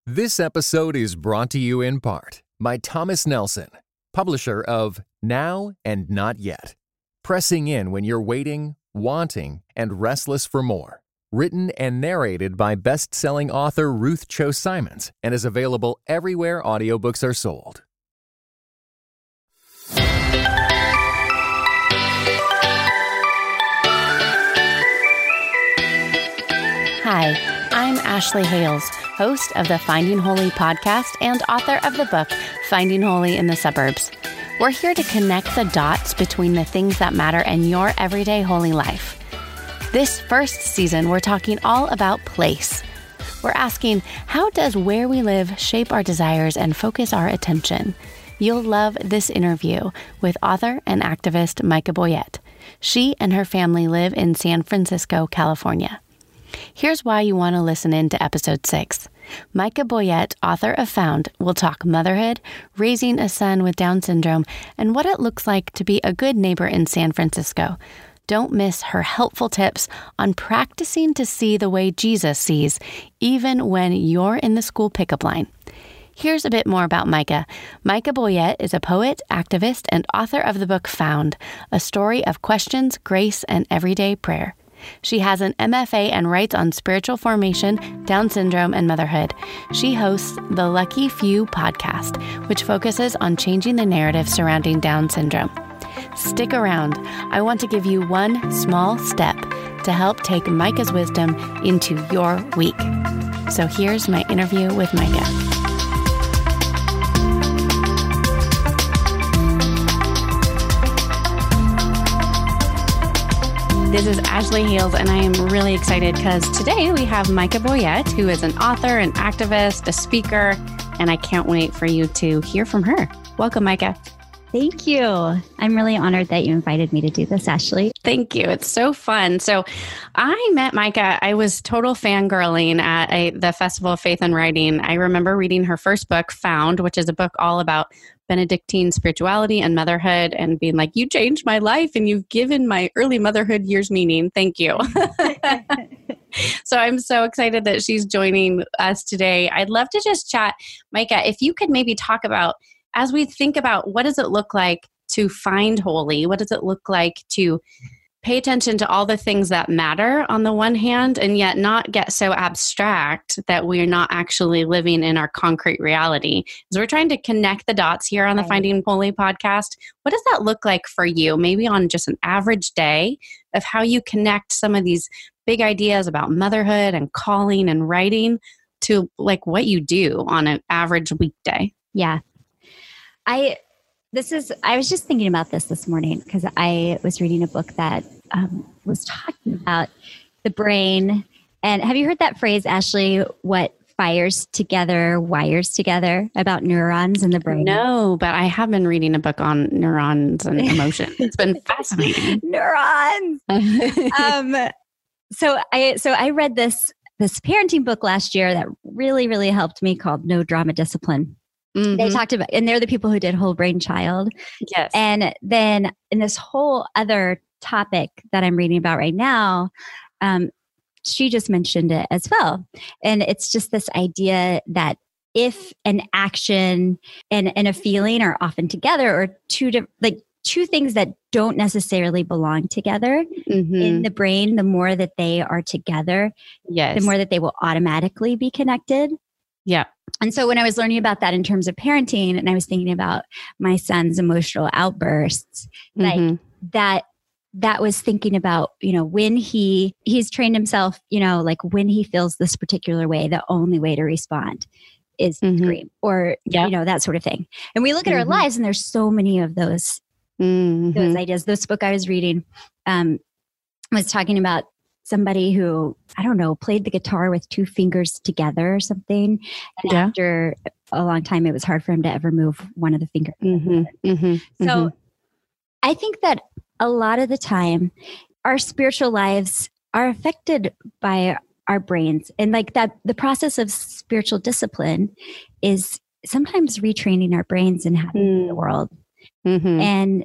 This episode is brought to you in part by Thomas Nelson, publisher of Now and Not Yet. Pressing in when you're waiting, wanting, and restless for more. Written and narrated by best-selling author Ruth Cho Simons and is available everywhere audiobooks are sold. Hi, I'm Ashley Hales, host of the Finding Holy podcast and author of the book, Finding Holy in the Suburbs. We're here to connect the dots between the things that matter in your everyday holy life. This first season, we're talking all about place. We're asking, how does where we live shape our desires and focus our attention? You'll love this interview with author and activist Micah Boyett. She and her family live in San Francisco, California. Here's why you want to listen in to episode 6. Micah Boyett, author of Found, will talk motherhood, raising a son with Down syndrome, and what it looks like to be a good neighbor in San Francisco. Don't miss her helpful tips on practicing to see the way Jesus sees, even when you're in the school pickup line. Here's a bit more about Micah. Micah Boyett is a poet, activist, and author of the book Found, a story of questions, grace, and everyday prayer. She has an MFA and writes on spiritual formation, Down syndrome, and motherhood. She hosts the Lucky Few podcast, which focuses on changing the narrative surrounding Down syndrome. Stick around. I want to give you one small step to help take Micah's wisdom into your week. So here's my interview with Micah. This is Ashley Hales, and I am really excited because today we have Micah Boyett, who is an author, an activist, a speaker, and I can't wait for you to hear from her. Welcome, Micah. Thank you. I'm really honored that you invited me to do this, Ashley. Thank you. It's so fun. So I met Micah. I was total fangirling at the Festival of Faith and Writing. I remember reading her first book, Found, which is a book all about Benedictine spirituality and motherhood, and being like, you changed my life and you've given my early motherhood years meaning. Thank you. So I'm so excited that she's joining us today. I'd love to just chat. Micah, if you could maybe talk about, as we think about what does it look like to find holy? What does it look like to pay attention to all the things that matter on the one hand, and yet not get so abstract that we're not actually living in our concrete reality? As we're trying to connect the dots here on the Finding Holy podcast, what does that look like for you? Maybe on just an average day of how you connect some of these big ideas about motherhood and calling and writing to like what you do on an average weekday. Yeah. I was just thinking about this morning because I was reading a book that was talking about the brain. And have you heard that phrase, Ashley, what fires together, wires together, about neurons in the brain? No, but I have been reading a book on neurons and emotion. It's been fascinating. Neurons! So I read this parenting book last year that really, really helped me, called No Drama Discipline. Mm-hmm. They talked about, and they're the people who did Whole Brain Child. Yes. And then in this whole other topic that I'm reading about right now, she just mentioned it as well. And it's just this idea that if an action and a feeling are often together, or two things that don't necessarily belong together in the brain, the more that they are together, the more that they will automatically be connected. Yeah. And so when I was learning about that in terms of parenting, and I was thinking about my son's emotional outbursts, like that was thinking about, when he's trained himself, like when he feels this particular way, the only way to respond is to scream, or, that sort of thing. And we look at our lives, and there's so many of those ideas. This book I was reading was talking about somebody who, I don't know, played the guitar with 2 fingers together or something. And after a long time, it was hard for him to ever move one of the fingers. So I think that a lot of the time, our spiritual lives are affected by our brains. And like that, the process of spiritual discipline is sometimes retraining our brains and how to see the world. And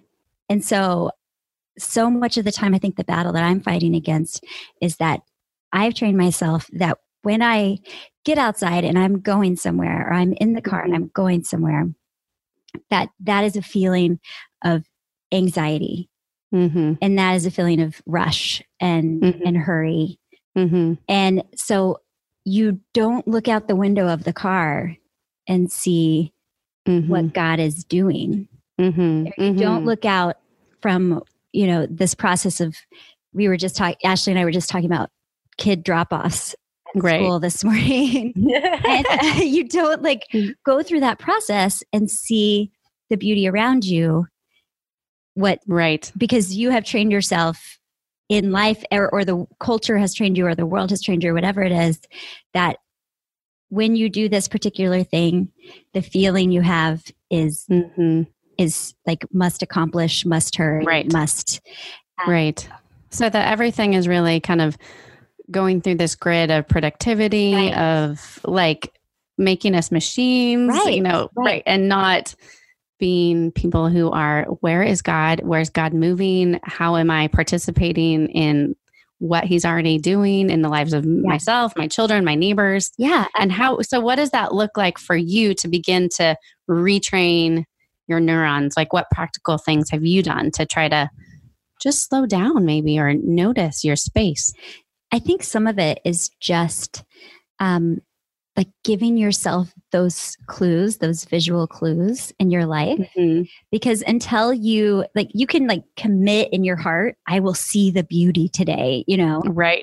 so much of the time, I think the battle that I'm fighting against is that I've trained myself that when I get outside and I'm going somewhere, or I'm in the car and I'm going somewhere, that is a feeling of anxiety. And that is a feeling of rush and hurry. And so you don't look out the window of the car and see what God is doing. You don't look out from, this process of, Ashley and I were just talking about kid drop-offs at school this morning. And you don't go through that process and see the beauty around you. Because you have trained yourself in life, or the culture has trained you, or the world has trained you, or whatever it is, that when you do this particular thing, the feeling you have is like must accomplish, must hurry, must. So that everything is really kind of going through this grid of productivity, of making us machines, and not being people who are, where is God? Where's God moving? How am I participating in what he's already doing in the lives of myself, my children, my neighbors? Yeah. And so what does that look like for you to begin to retrain your neurons? What practical things have you done to try to just slow down maybe, or notice your space? I think some of it is just giving yourself those clues, those visual clues in your life. Because until you you can commit in your heart, I will see the beauty today, Right.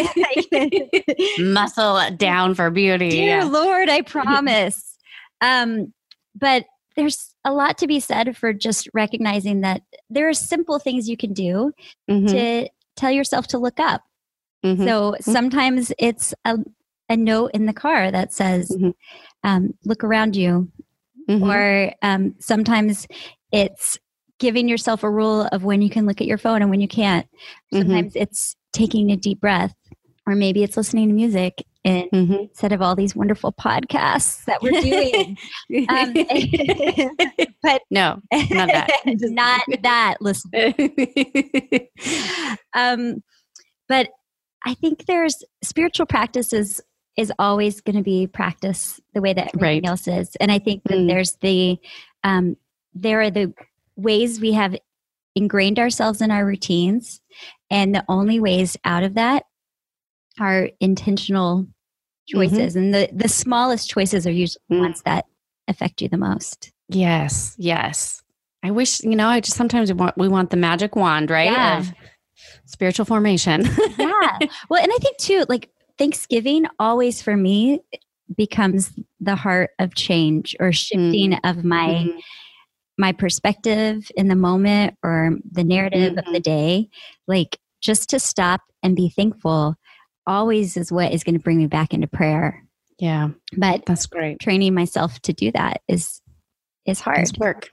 Muscle down for beauty. Dear Lord, I promise. But there's a lot to be said for just recognizing that there are simple things you can do to tell yourself to look up. So sometimes it's a note in the car that says, look around you. Or sometimes it's giving yourself a rule of when you can look at your phone and when you can't. Sometimes it's taking a deep breath, or maybe it's listening to music instead of all these wonderful podcasts that we're doing. But no, not that. Not that, listen. But I think there's spiritual practices is always going to be practice the way that everything else is. And I think that there's there are the ways we have ingrained ourselves in our routines. And the only ways out of that are intentional choices. And the smallest choices are usually the ones that affect you the most. Yes. I wish, I just sometimes we want the magic wand, right? Yeah. Of spiritual formation. Yeah. Well, and I think too, Thanksgiving always for me becomes the heart of change, or shifting of my perspective in the moment, or the narrative of the day. Just to stop and be thankful always is what is going to bring me back into prayer. Yeah. But that's great. Training myself to do that is hard. It's work.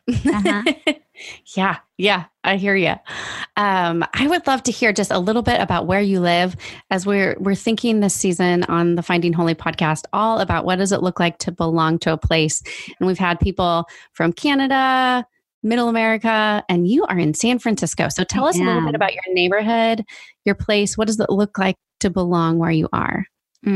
Yeah. I hear you. I would love to hear just a little bit about where you live, as we're thinking this season on the Finding Holy podcast, all about what does it look like to belong to a place. And we've had people from Canada, Middle America, and you are in San Francisco. So tell us a little bit about your neighborhood, your place. What does it look like to belong where you are?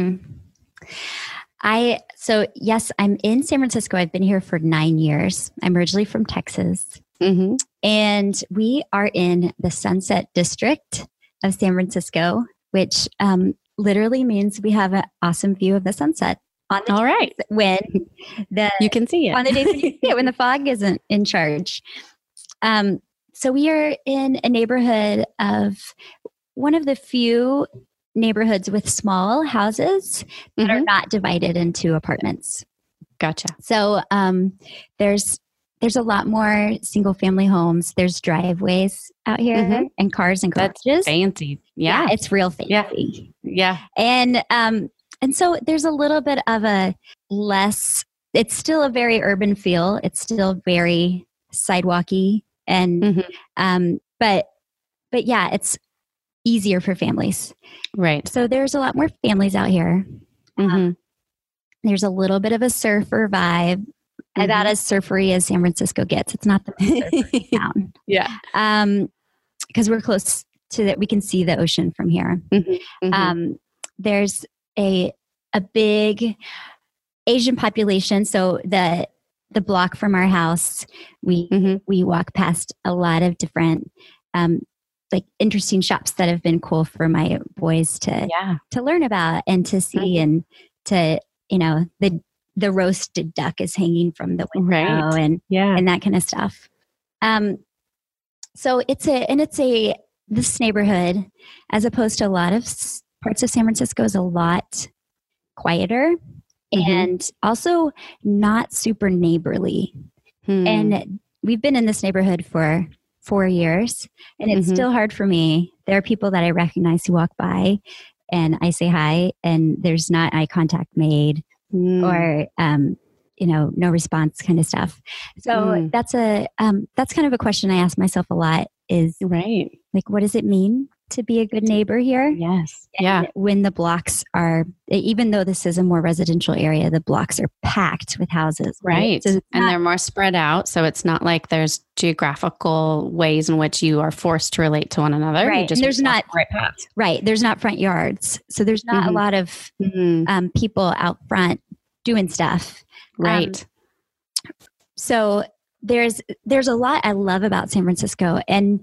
So yes, I'm in San Francisco. I've been here for 9 years. I'm originally from Texas. And we are in the Sunset District of San Francisco, which literally means we have an awesome view of the sunset. On the when you can see it. On the days when you see it, when the fog isn't in charge. So we are in a neighborhood of one of the few neighborhoods with small houses that are not divided into apartments. Gotcha. So there's a lot more single family homes. There's driveways out here and cars and garages. That's fancy. Yeah. It's real fancy. Yeah. And so there's a little bit of it's still a very urban feel. It's still very sidewalky. And, but yeah, it's easier for families. Right. So there's a lot more families out here. There's a little bit of a surfer vibe. About as surfery as San Francisco gets. It's not the most surfery town. Yeah. Because we're close to that. We can see the ocean from here. There's a a big Asian population. So the block from our house, we walk past a lot of different like interesting shops that have been cool for my boys to learn about and to see and to, the roasted duck is hanging from the window and that kind of stuff. So this neighborhood, as opposed to a lot of parts of San Francisco, is a lot quieter and also not super neighborly. And we've been in this neighborhood for 4 years, and it's still hard for me. There are people that I recognize who walk by and I say hi, and there's not eye contact made or, no response kind of stuff. So that's kind of a question I ask myself a lot is like, what does it mean to be a good neighbor here? Yes. And when the blocks are, even though this is a more residential area, the blocks are packed with houses. Right. So and they're more spread out. So it's not like there's geographical ways in which you are forced to relate to one another. Right. And there's not There's not front yards. So there's not a lot of people out front doing stuff. Right. So there's a lot I love about San Francisco, and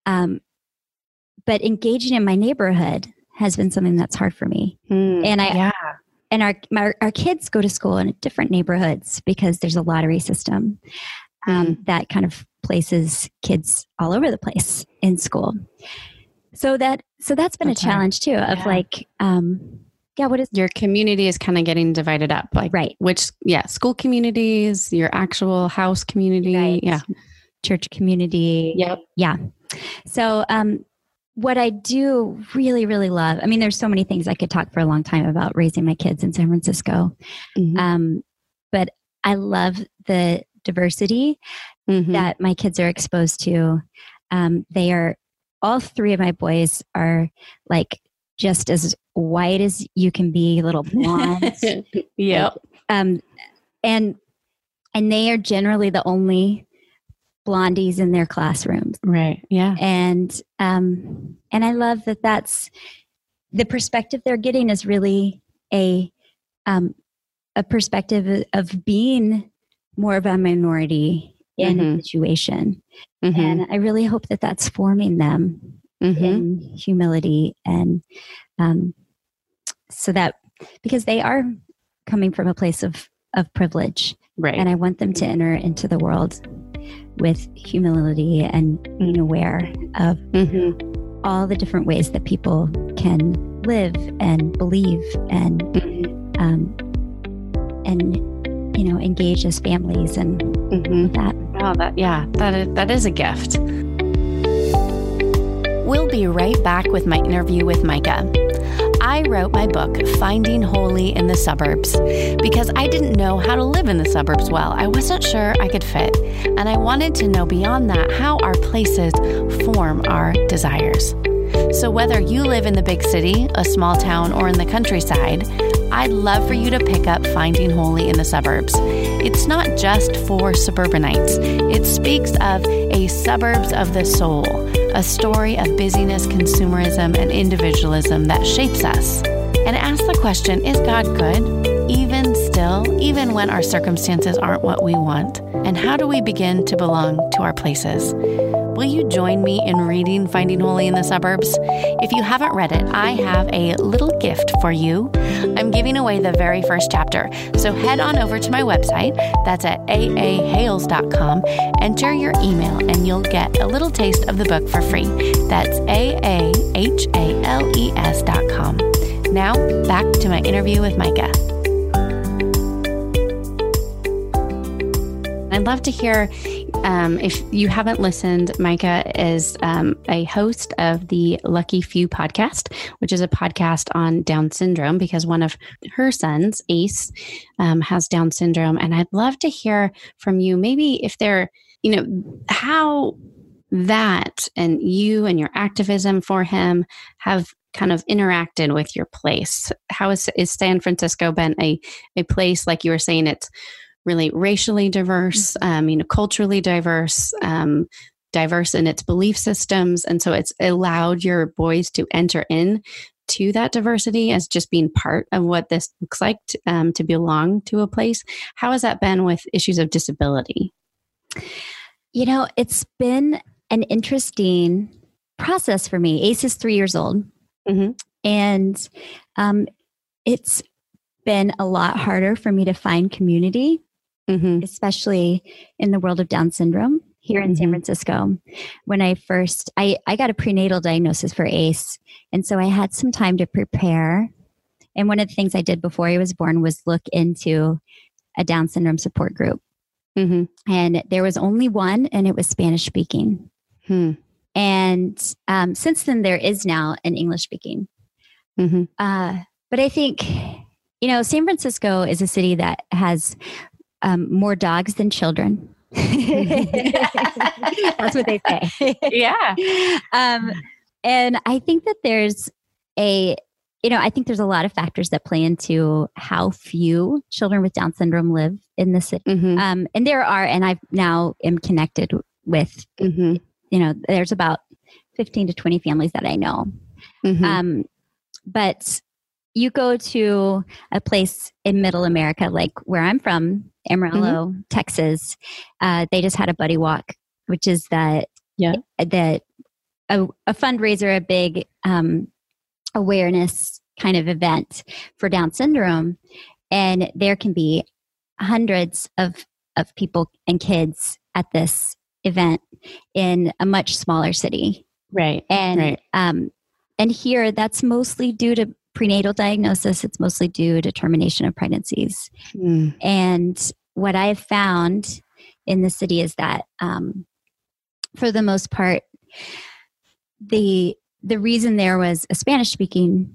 but engaging in my neighborhood has been something that's hard for me. And our kids go to school in different neighborhoods because there's a lottery system that kind of places kids all over the place in school. So that's been a challenge too of like, what is your community is kind of getting divided up, like which school communities, your actual house community, church community. So what I do really, really love, I mean, there's so many things I could talk for a long time about raising my kids in San Francisco. But I love the diversity that my kids are exposed to. All three of my boys are like just as white as you can be, little blondes. And they are generally the only blondies in their classrooms. Right. Yeah. And I love that that's the perspective they're getting is really a perspective of being more of a minority in a situation. And I really hope that that's forming them in humility and so that because they are coming from a place of privilege. Right. And I want them to enter into the world with humility and being aware of all the different ways that people can live and believe and engage as families and that. Oh, that is a gift. We'll be right back with my interview with Micah. I wrote my book, Finding Holy in the Suburbs, because I didn't know how to live in the suburbs well. I wasn't sure I could fit. And I wanted to know beyond that how our places form our desires. So whether you live in the big city, a small town, or in the countryside, I'd love for you to pick up Finding Holy in the Suburbs. It's not just for suburbanites. It speaks of a suburbs of the soul, a story of busyness, consumerism, and individualism that shapes us. And ask the question, is God good? Even when our circumstances aren't what we want? And how do we begin to belong to our places? Will you join me in reading Finding Holy in the Suburbs? If you haven't read it, I have a little gift for you. I'm giving away the very first chapter. So head on over to my website. That's at aahales.com. Enter your email and you'll get a little taste of the book for free. That's aahales.com. Now, back to my interview with Micah. I'd love to hear, if you haven't listened, Micah is a host of the Lucky Few podcast, which is a podcast on Down syndrome because one of her sons, Ace, has Down syndrome. And I'd love to hear from you, maybe if they're, how that and you and your activism for him have kind of interacted with your place. How is San Francisco been a place, like you were saying, it's really racially diverse, culturally diverse, diverse in its belief systems. And so it's allowed your boys to enter in to that diversity as just being part of what this looks like to belong to a place. How has that been with issues of disability? It's been an interesting process for me. Ace is 3 years old. Mm-hmm. And it's been a lot harder for me to find community, especially in the world of Down syndrome here in San Francisco. When I got a prenatal diagnosis for Ace. And so I had some time to prepare. And one of the things I did before he was born was look into a Down syndrome support group. And there was only one, and it was Spanish speaking. And since then, there is now an English speaking. But I think, San Francisco is a city that has more dogs than children. That's what they say. Yeah. And I think that there's I think there's a lot of factors that play into how few children with Down syndrome live in the city. And there are, and I've now am connected with, there's about 15 to 20 families that I know. But you go to a place in middle America, like where I'm from, Amarillo, Texas, they just had a buddy walk, which is a fundraiser, a big awareness kind of event for Down syndrome. And there can be hundreds of people and kids at this event in a much smaller city. Right. And here that's mostly due to prenatal diagnosis. It's mostly due to termination of pregnancies. And what I've found in the city is that for the most part, the reason there was a Spanish speaking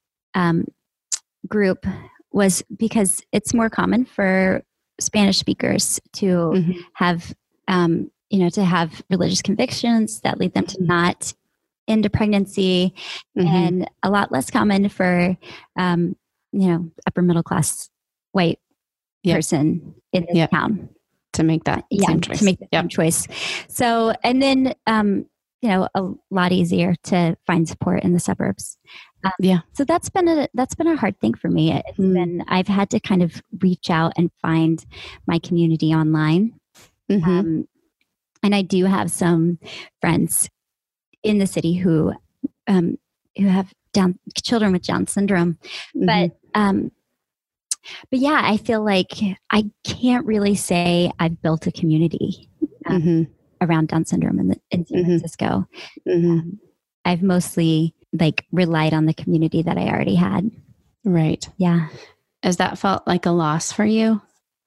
group was because it's more common for Spanish speakers to have, to have religious convictions that lead them to not end a pregnancy, and a lot less common for, upper middle class white person in this town to make that same choice. To make the same choice. So, and then, a lot easier to find support in the suburbs. So that's been a hard thing for me. It's been, I've had to kind of reach out and find my community online. And I do have some friends in the city who have children with Down syndrome, but yeah, I feel like I can't really say I've built a community around Down syndrome in San Francisco. I've mostly relied on the community that I already had. Right. Yeah. Has that felt like a loss for you?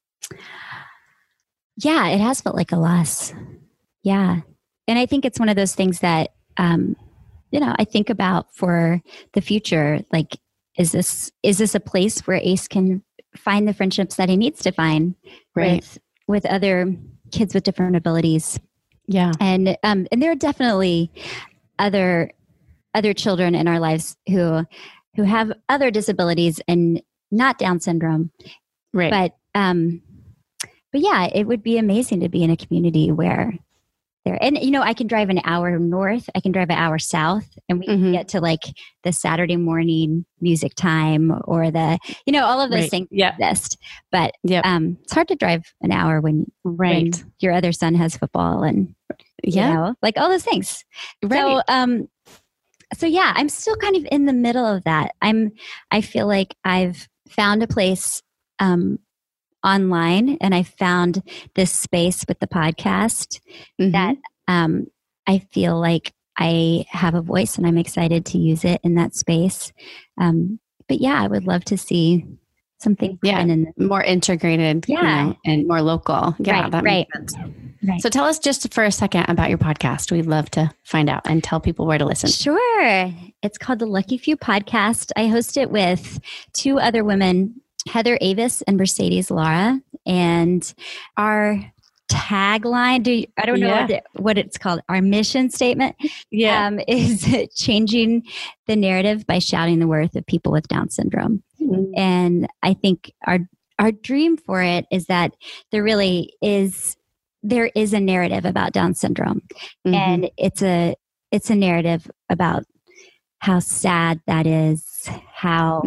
Yeah, it has felt like a loss. Yeah. And I think it's one of those things that, I think about for the future. Like, is this a place where Ace can find the friendships that he needs to find with other kids with different abilities? Yeah. And there are definitely other children in our lives who have other disabilities and not Down syndrome. Right. But yeah, it would be amazing to be in a community where and I can drive an hour north, I can drive an hour south, and we can get to the Saturday morning music time or the, all of those things exist. But it's hard to drive an hour when your other son has football and, all those things. Right. So yeah, I'm still kind of in the middle of that. I feel like I've found a place, online, and I found this space with the podcast that I feel like I have a voice and I'm excited to use it in that space. But yeah, I would love to see something more integrated, and more local. Yeah, that makes sense. Right. So tell us just for a second about your podcast. We'd love to find out and tell people where to listen. Sure. It's called the Lucky Few Podcast. I host it with two other women, Heather Avis and Mercedes Lara. And our tagline, I don't know what it's called, our mission statement is changing the narrative by shouting the worth of people with Down syndrome. And I think our dream for it is that there is a narrative about Down syndrome, and it's a narrative about how sad that is, how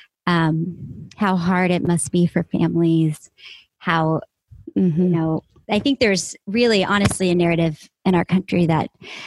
hard it must be for families, how, I think there's really honestly a narrative in our country that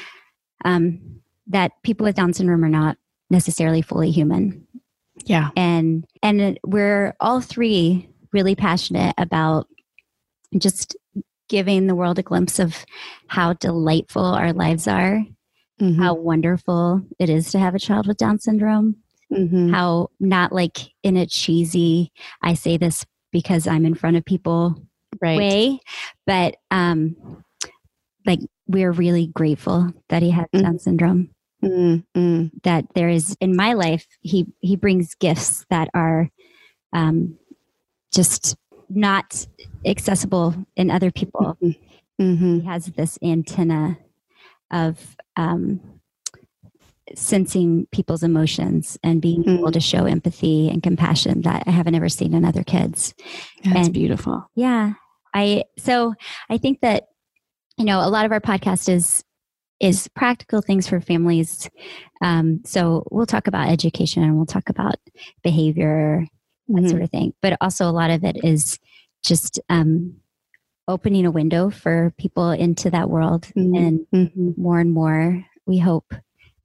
that people with Down syndrome are not necessarily fully human. Yeah. And we're all three really passionate about just giving the world a glimpse of how delightful our lives are, how wonderful it is to have a child with Down syndrome, how not like in a cheesy, I say this because I'm in front of people way, but like we're really grateful that he has Down syndrome. That there is in my life, he brings gifts that are just not accessible in other people. He has this antenna of sensing people's emotions and being able to show empathy and compassion that I haven't ever seen in other kids. That's beautiful. Yeah. So I think that, a lot of our podcast is practical things for families. So we'll talk about education and we'll talk about behavior, that sort of thing. But also a lot of it is just opening a window for people into that world. And more, we hope,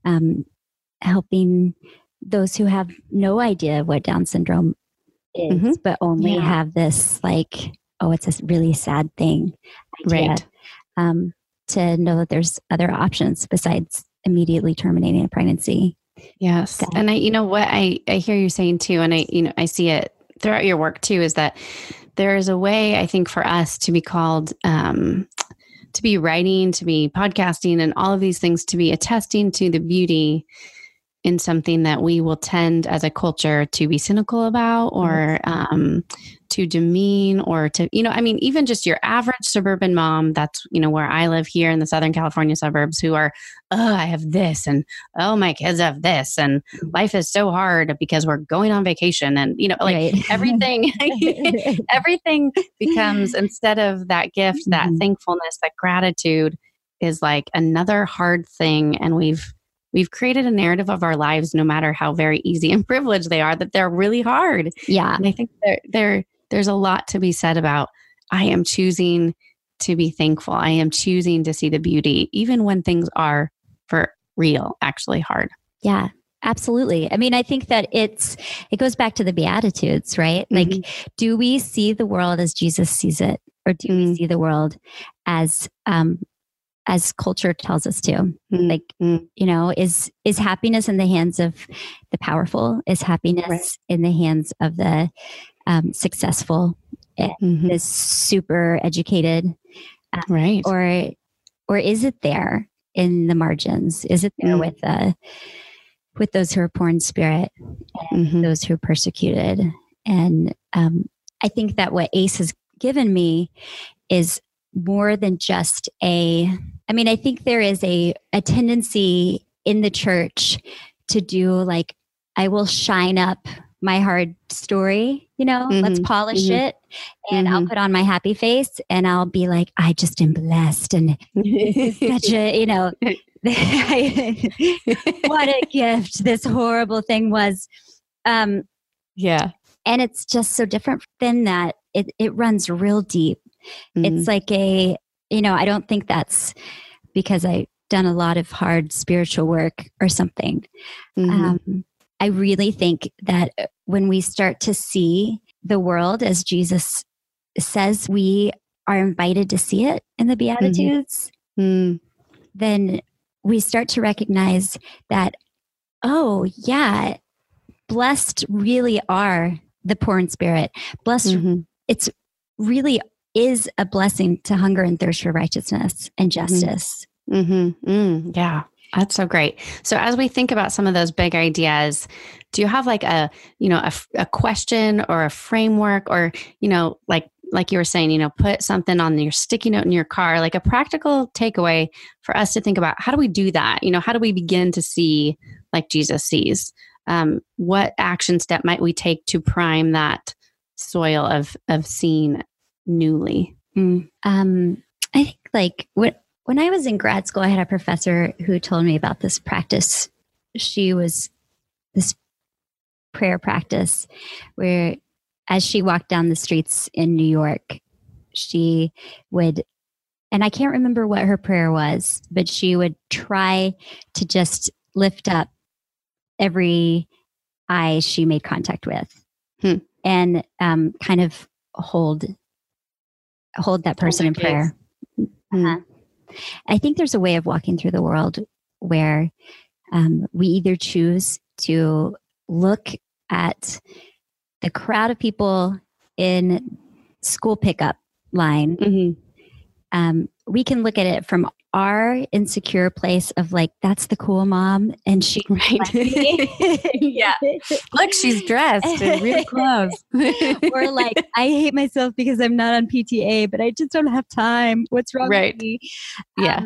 helping those who have no idea what Down syndrome is, but only have this like, oh, it's a really sad thing. Idea. Right. To know that there's other options besides immediately terminating a pregnancy. Yes. And I hear you saying too, and I see it throughout your work too, is that there is a way, I think, for us to be called, to be writing, to be podcasting, and all of these things, to be attesting to the beauty in something that we will tend as a culture to be cynical about, or to demean, or to, even just your average suburban mom, that's, where I live here in the Southern California suburbs, who are, oh, I have this, and oh, my kids have this, and life is so hard because we're going on vacation, and, everything, everything becomes, instead of that gift, that thankfulness, that gratitude is like another hard thing. And we've created a narrative of our lives, no matter how very easy and privileged they are, that they're really hard. Yeah. And I think there's a lot to be said about, I am choosing to be thankful. I am choosing to see the beauty, even when things are for real, actually hard. Yeah, absolutely. I mean, I think that it goes back to the Beatitudes, right? Like, do we see the world as Jesus sees it? Or do we see the world as culture tells us to? Like, is happiness in the hands of the powerful? Is happiness in the hands of the successful, the super educated? Or is it there in the margins? Is it there with those who are poor in spirit and those who are persecuted? And I think that what ACE has given me is more than just I think there is a tendency in the church to do like, I will shine up my hard story, let's polish it, and I'll put on my happy face and I'll be like, I just am blessed. And such a, what a gift this horrible thing was. Yeah. And it's just so different than that. It runs real deep. It's like I don't think that's because I've done a lot of hard spiritual work or something. I really think that when we start to see the world as Jesus says we are invited to see it in the Beatitudes, then we start to recognize that, oh yeah, blessed really are the poor in spirit. Blessed, it's really is a blessing to hunger and thirst for righteousness and justice. Yeah, that's so great. So as we think about some of those big ideas, do you have like a question or a framework, or, like you were saying, put something on your sticky note in your car, like a practical takeaway for us to think about, how do we do that? How do we begin to see like Jesus sees? What action step might we take to prime that soil of seeing newly? I think like when I was in grad school, I had a professor who told me about this practice she was this prayer practice where as she walked down the streets in New York, she would, and I can't remember what her prayer was, but she would try to just lift up every eye she made contact with and kind of hold that person in prayer. I think there's a way of walking through the world where we either choose to look at the crowd of people in school pickup line. We can look at it from our insecure place of like, that's the cool mom. And she, yeah. Look, she's dressed in real clothes. Or like, I hate myself because I'm not on PTA, but I just don't have time. What's wrong with me? Yeah.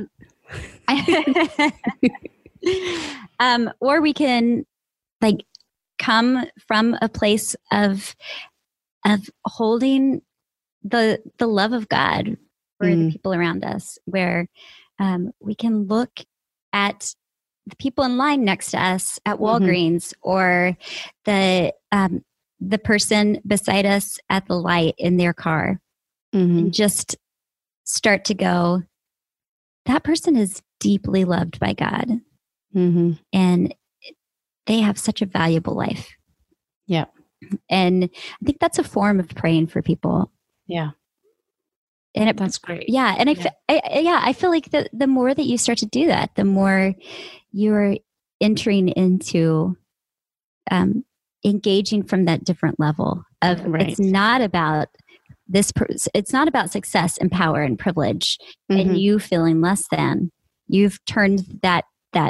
Or we can like come from a place of holding the love of God for the people around us, where we can look at the people in line next to us at Walgreens or the person beside us at the light in their car and just start to go, that person is deeply loved by God. And they have such a valuable life. Yeah. And I think that's a form of praying for people. Yeah. And that's great. Yeah. And I feel like the more that you start to do that, the more you're entering into engaging from that different level of it's not about it's not about success and power and privilege and you feeling less than. You've turned that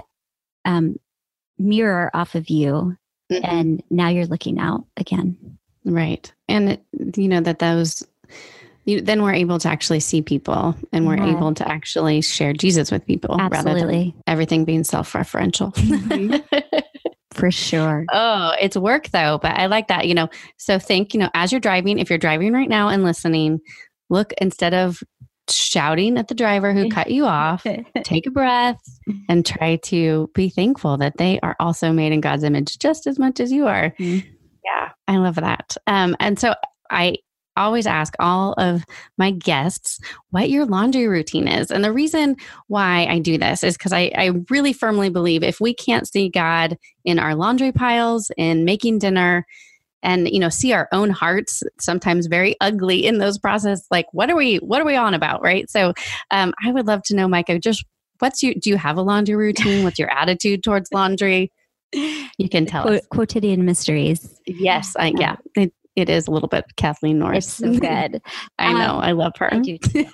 mirror off of you and now you're looking out again. Right. And then we're able to actually see people and we're able to actually share Jesus with people rather than everything being self-referential. For sure. Oh, it's work though, but I like that, so think, as you're driving, if you're driving right now and listening, look, instead of shouting at the driver who cut you off, take a breath and try to be thankful that they are also made in God's image just as much as you are. Yeah, I love that. And so I always ask all of my guests what your laundry routine is. And the reason why I do this is because I really firmly believe if we can't see God in our laundry piles, in making dinner, and, see our own hearts sometimes very ugly in those processes, like what are we on about? Right. So I would love to know, Micah, just do you have a laundry routine? What's your attitude towards laundry? You can tell us. Quotidian mysteries. Yes. It is a little bit Kathleen Norris. It's so good. I know. I love her. I do too.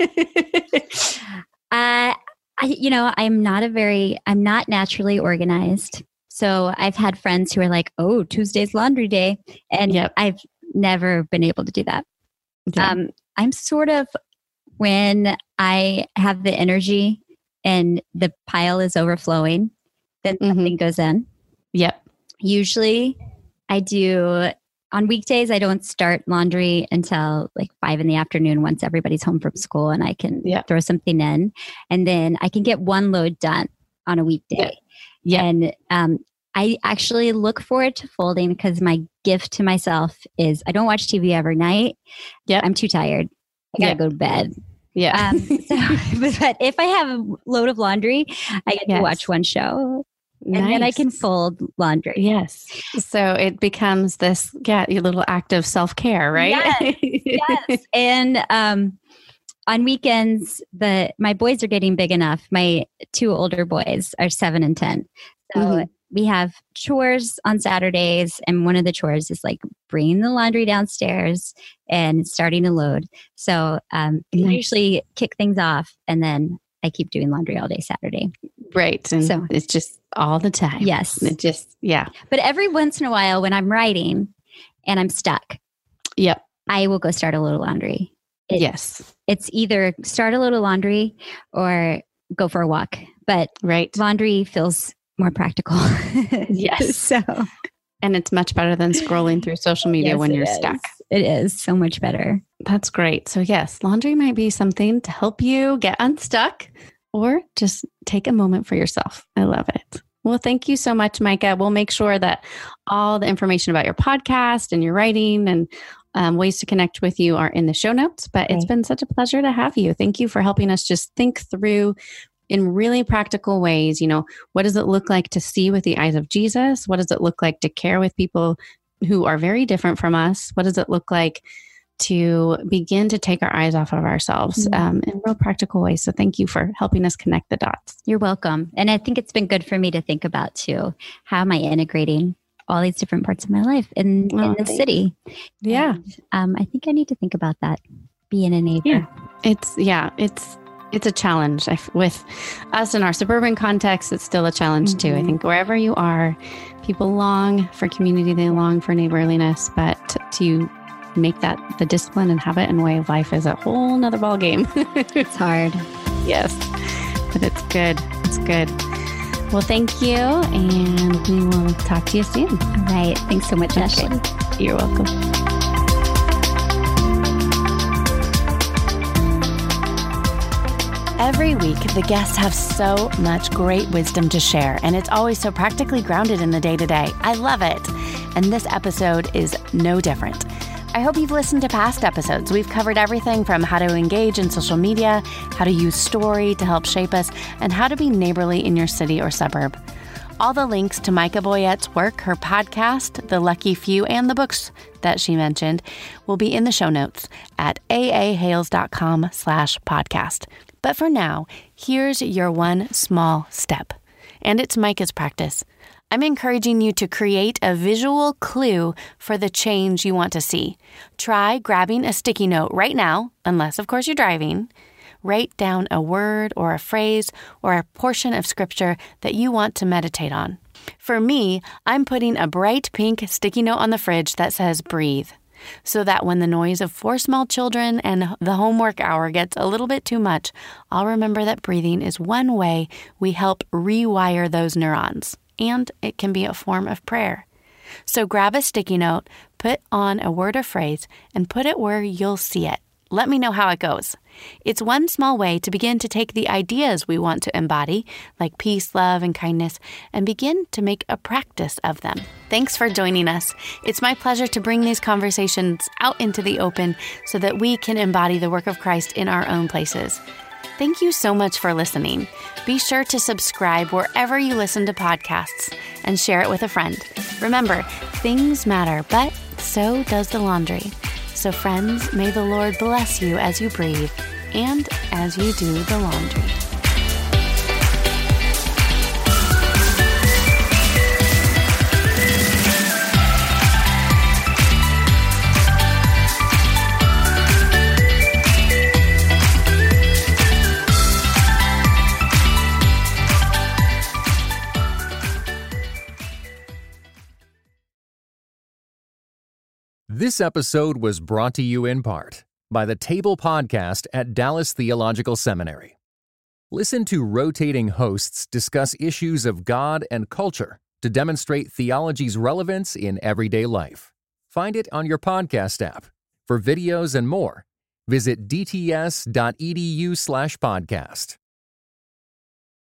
I'm not naturally organized. So I've had friends who are like, oh, Tuesday's laundry day. And I've never been able to do that. Yeah. I'm sort of, when I have the energy and the pile is overflowing, then something goes in. Yep. Usually I do. On weekdays, I don't start laundry until like 5 p.m. once everybody's home from school and I can throw something in. And then I can get one load done on a weekday. Yeah. And I actually look forward to folding because my gift to myself is I don't watch TV every night. Yeah. I'm too tired. I gotta go to bed. Yeah. But if I have a load of laundry, I get to watch one show. Nice. And then I can fold laundry. Yes. So it becomes this, your little act of self-care, right? Yes. And on weekends, my boys are getting big enough. My 2 older boys are 7 and 10. So we have chores on Saturdays. And one of the chores is like bringing the laundry downstairs and starting to load. So I usually kick things off and then I keep doing laundry all day Saturday. Right. And so it's just all the time. Yes. It just, But every once in a while when I'm writing and I'm stuck, I will go start a load of laundry. It's either start a load of laundry or go for a walk. But laundry feels more practical. Yes. And it's much better than scrolling through social media when you're stuck. It is so much better. That's great. So yes, laundry might be something to help you get unstuck or just take a moment for yourself. I love it. Well, thank you so much, Micah. We'll make sure that all the information about your podcast and your writing and ways to connect with you are in the show notes. But It's been such a pleasure to have you. Thank you for helping us just think through in really practical ways, what does it look like to see with the eyes of Jesus? What does it look like to care with people who are very different from us? What does it look like to begin to take our eyes off of ourselves in real practical ways? So thank you for helping us connect the dots. You're welcome. And I think it's been good for me to think about too, how am I integrating all these different parts of my life in the city? Yeah. And, I think I need to think about that, being a neighbor. Yeah. It's a challenge. With us in our suburban context, it's still a challenge too. I think wherever you are, people long for community, they long for neighborliness, but to make that the discipline and habit and way of life is a whole nother ball game. It's hard. Yes, but it's good. It's good. Well, thank you, and we will talk to you soon. All right. Thanks so much, Ashley. You're welcome. Every week, the guests have so much great wisdom to share, and it's always so practically grounded in the day-to-day. I love it. And this episode is no different. I hope you've listened to past episodes. We've covered everything from how to engage in social media, how to use story to help shape us, and how to be neighborly in your city or suburb. All the links to Micah Boyette's work, her podcast, The Lucky Few, and the books that she mentioned will be in the show notes at aahales.com/podcast. But for now, here's your one small step. And it's Micah's practice. I'm encouraging you to create a visual clue for the change you want to see. Try grabbing a sticky note right now, unless, of course, you're driving. Write down a word or a phrase or a portion of scripture that you want to meditate on. For me, I'm putting a bright pink sticky note on the fridge that says breathe, so that when the noise of 4 small children and the homework hour gets a little bit too much, I'll remember that breathing is one way we help rewire those neurons. And it can be a form of prayer. So grab a sticky note, put on a word or phrase, and put it where you'll see it. Let me know how it goes. It's one small way to begin to take the ideas we want to embody, like peace, love, and kindness, and begin to make a practice of them. Thanks for joining us. It's my pleasure to bring these conversations out into the open so that we can embody the work of Christ in our own places. Thank you so much for listening. Be sure to subscribe wherever you listen to podcasts and share it with a friend. Remember, things matter, but so does the laundry. So friends, may the Lord bless you as you breathe and as you do the laundry. This episode was brought to you in part by the Table Podcast at Dallas Theological Seminary. Listen to rotating hosts discuss issues of God and culture to demonstrate theology's relevance in everyday life. Find it on your podcast app. For videos and more, visit dts.edu/podcast.